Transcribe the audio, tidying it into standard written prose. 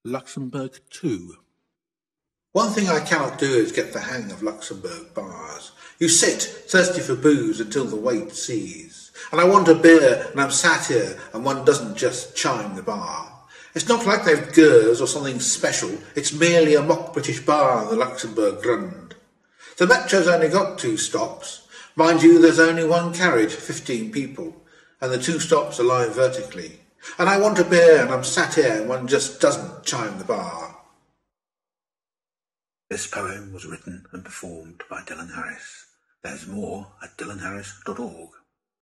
Luxembourg 2. One thing I cannot do is get the hang of Luxembourg bars. You sit, thirsty for booze, until the wait cease. And I want a beer, and I'm sat here, and one doesn't just chime the bar. It's not like they've gurs or something special. It's merely a mock British bar in the Luxembourg Grund. The metro's only got 2 stops. Mind you, there's only one carriage for 15 people, and the 2 stops are lying vertically. And I want a beer, and I'm sat here, and one just doesn't chime the bar. This poem was written and performed by Dylan Harris. There's more at dylanharris.org.